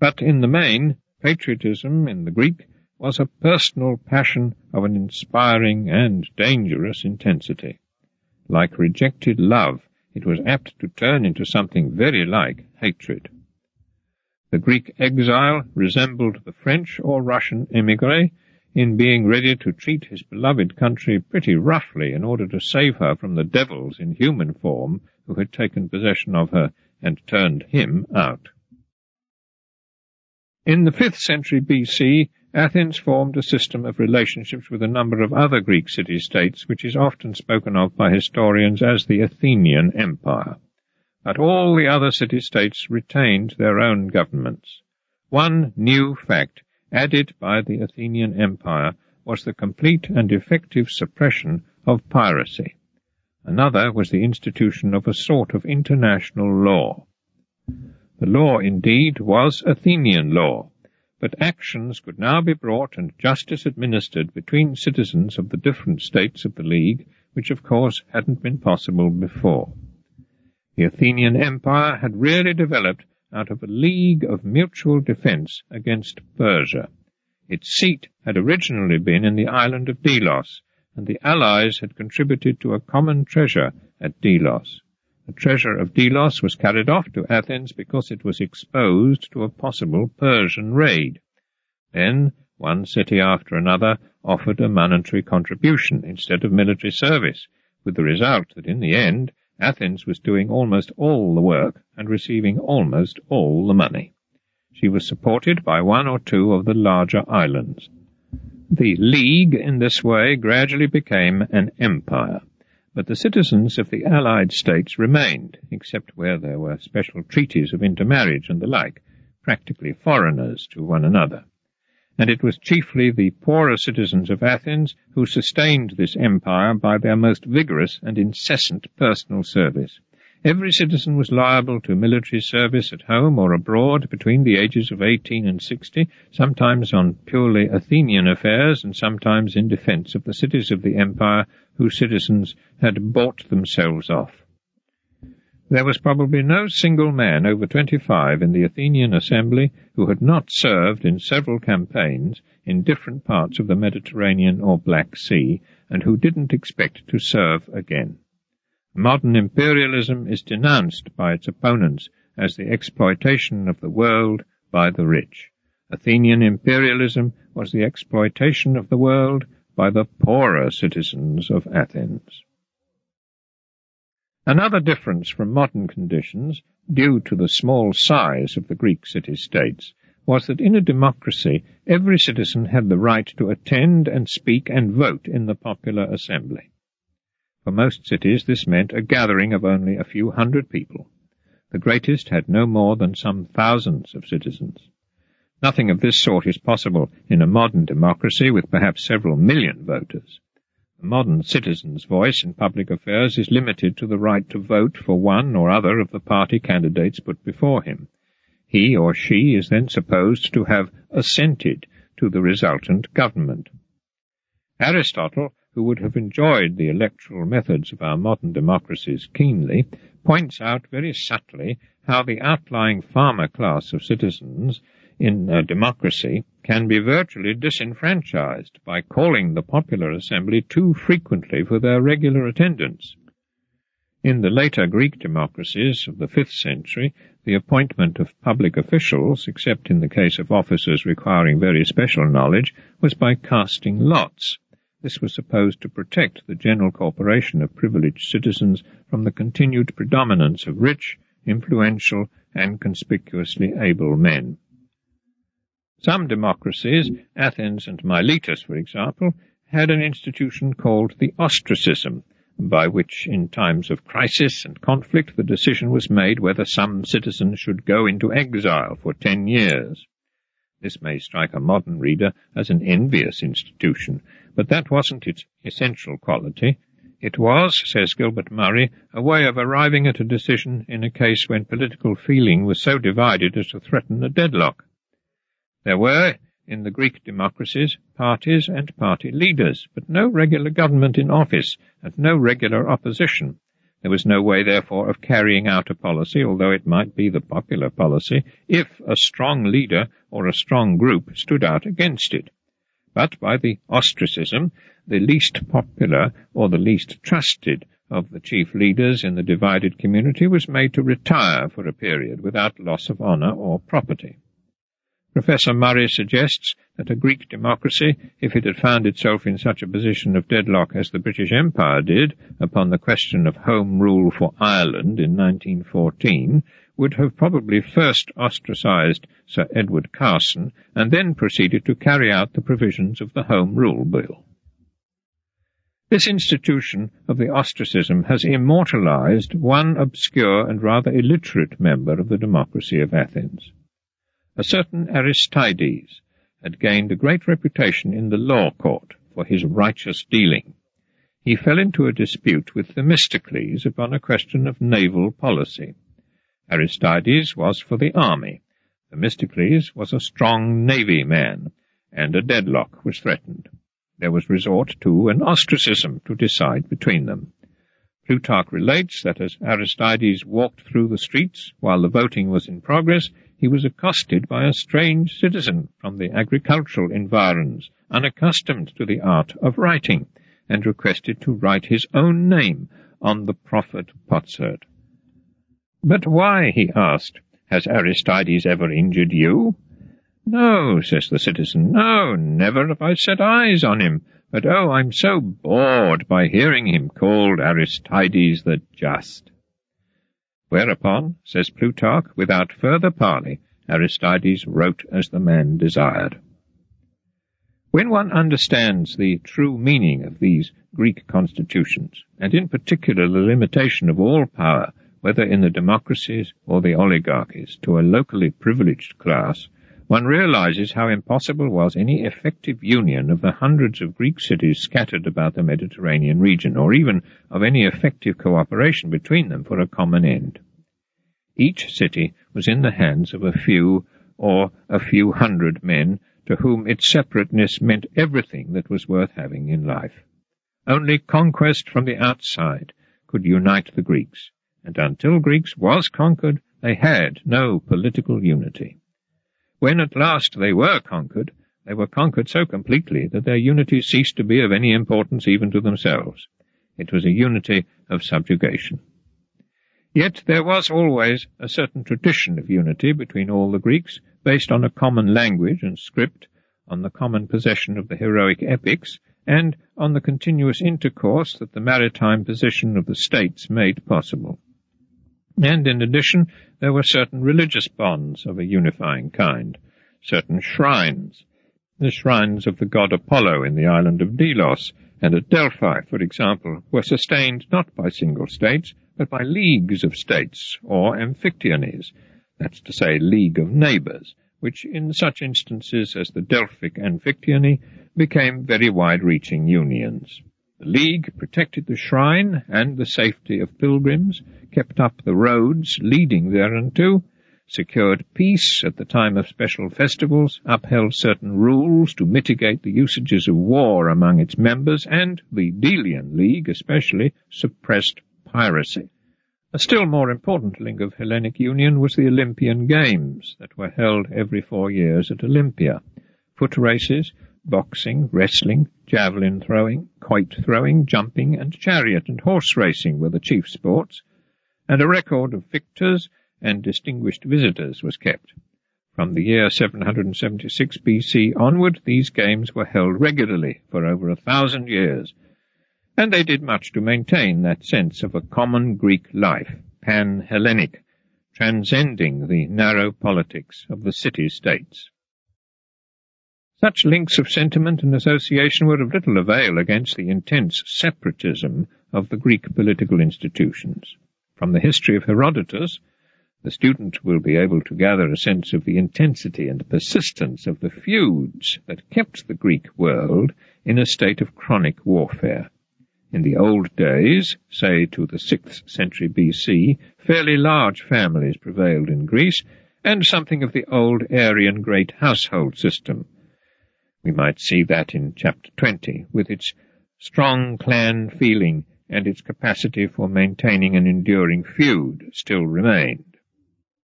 But in the main, patriotism in the Greek was a personal passion of an inspiring and dangerous intensity. Like rejected love, it was apt to turn into something very like hatred. The Greek exile resembled the French or Russian émigré in being ready to treat his beloved country pretty roughly in order to save her from the devils in human form who had taken possession of her and turned him out. In the 5th century BC, Athens formed a system of relationships with a number of other Greek city-states, which is often spoken of by historians as the Athenian Empire. But all the other city-states retained their own governments. One new fact added by the Athenian Empire was the complete and effective suppression of piracy. Another was the institution of a sort of international law. The law, indeed, was Athenian law, but actions could now be brought and justice administered between citizens of the different states of the League, which of course hadn't been possible before. The Athenian Empire had really developed out of a league of mutual defence against Persia. Its seat had originally been in the island of Delos, and the allies had contributed to a common treasure at Delos. The treasure of Delos was carried off to Athens because it was exposed to a possible Persian raid. Then one city after another offered a monetary contribution instead of military service, with the result that in the end Athens was doing almost all the work and receiving almost all the money. She was supported by one or two of the larger islands. The League in this way gradually became an empire. But the citizens of the allied states remained, except where there were special treaties of intermarriage and the like, practically foreigners to one another. And it was chiefly the poorer citizens of Athens who sustained this empire by their most vigorous and incessant personal service. Every citizen was liable to military service at home or abroad between the ages of 18 and 60, sometimes on purely Athenian affairs and sometimes in defence of the cities of the empire whose citizens had bought themselves off. There was probably no single man over 25 in the Athenian assembly who had not served in several campaigns in different parts of the Mediterranean or Black Sea, and who didn't expect to serve again. Modern imperialism is denounced by its opponents as the exploitation of the world by the rich. Athenian imperialism was the exploitation of the world by the poorer citizens of Athens. Another difference from modern conditions, due to the small size of the Greek city-states, was that in a democracy every citizen had the right to attend and speak and vote in the popular assembly. For most cities this meant a gathering of only a few hundred people. The greatest had no more than some thousands of citizens. Nothing of this sort is possible in a modern democracy with perhaps several million voters. The modern citizen's voice in public affairs is limited to the right to vote for one or other of the party candidates put before him. He or she is then supposed to have assented to the resultant government. Aristotle, who would have enjoyed the electoral methods of our modern democracies keenly, points out very subtly how the outlying farmer class of citizens in a democracy can be virtually disenfranchised by calling the popular assembly too frequently for their regular attendance. In the later Greek democracies of the 5th century, the appointment of public officials, except in the case of officers requiring very special knowledge, was by casting lots. This was supposed to protect the general corporation of privileged citizens from the continued predominance of rich, influential, and conspicuously able men. Some democracies, Athens and Miletus for example, had an institution called the ostracism, by which in times of crisis and conflict the decision was made whether some citizen should go into exile for 10 years. This may strike a modern reader as an envious institution, but that wasn't its essential quality. It was, says Gilbert Murray, a way of arriving at a decision in a case when political feeling was so divided as to threaten a deadlock. There were, in the Greek democracies, parties and party leaders, but no regular government in office and no regular opposition. There was no way, therefore, of carrying out a policy, although it might be the popular policy, if a strong leader or a strong group stood out against it. But by the ostracism, the least popular or the least trusted of the chief leaders in the divided community was made to retire for a period without loss of honour or property. Professor Murray suggests that a Greek democracy, if it had found itself in such a position of deadlock as the British Empire did upon the question of Home Rule for Ireland in 1914, would have probably first ostracised Sir Edward Carson and then proceeded to carry out the provisions of the Home Rule Bill. This institution of the ostracism has immortalized one obscure and rather illiterate member of the democracy of Athens. A certain Aristides had gained a great reputation in the law court for his righteous dealing. He fell into a dispute with Themistocles upon a question of naval policy. Aristides was for the army. Themistocles was a strong navy man, and a deadlock was threatened. There was resort to an ostracism to decide between them. Plutarch relates that as Aristides walked through the streets while the voting was in progress, he was accosted by a strange citizen from the agricultural environs, unaccustomed to the art of writing, and requested to write his own name on the proffered potsherd. "But why?" he asked. "Has Aristides ever injured you?" "No," says the citizen, "no, never have I set eyes on him, but oh, I'm so bored by hearing him called Aristides the Just." Whereupon, says Plutarch, without further parley, Aristides wrote as the man desired. When one understands the true meaning of these Greek constitutions, and in particular the limitation of all power, whether in the democracies or the oligarchies, to a locally privileged class, one realizes how impossible was any effective union of the hundreds of Greek cities scattered about the Mediterranean region, or even of any effective cooperation between them for a common end. Each city was in the hands of a few or a few hundred men to whom its separateness meant everything that was worth having in life. Only conquest from the outside could unite the Greeks, and until Greece was conquered, they had no political unity. When at last they were conquered so completely that their unity ceased to be of any importance even to themselves. It was a unity of subjugation. Yet there was always a certain tradition of unity between all the Greeks, based on a common language and script, on the common possession of the heroic epics, and on the continuous intercourse that the maritime position of the states made possible. And in addition, there were certain religious bonds of a unifying kind, certain shrines. The shrines of the god Apollo in the island of Delos and at Delphi, for example, were sustained not by single states, but by leagues of states, or amphictyonies, that's to say, league of neighbours, which in such instances as the Delphic amphictyony became very wide-reaching unions. The league protected the shrine and the safety of pilgrims, kept up the roads leading thereunto, secured peace at the time of special festivals, upheld certain rules to mitigate the usages of war among its members, and the Delian League especially suppressed piracy. A still more important link of Hellenic union was the Olympian Games that were held every 4 years at Olympia. Foot races, boxing, wrestling, javelin throwing, quoit throwing, jumping, and chariot and horse racing were the chief sports, and a record of victors and distinguished visitors was kept. From the year 776 BC onward, these games were held regularly for over 1,000 years, and they did much to maintain that sense of a common Greek life, pan-Hellenic, transcending the narrow politics of the city-states. Such links of sentiment and association were of little avail against the intense separatism of the Greek political institutions. From the history of Herodotus, the student will be able to gather a sense of the intensity and persistence of the feuds that kept the Greek world in a state of chronic warfare. In the old days, say to the 6th century BC, fairly large families prevailed in Greece, and something of the old Aryan great household system. We might see that in chapter 20, with its strong clan feeling and its capacity for maintaining an enduring feud still remained.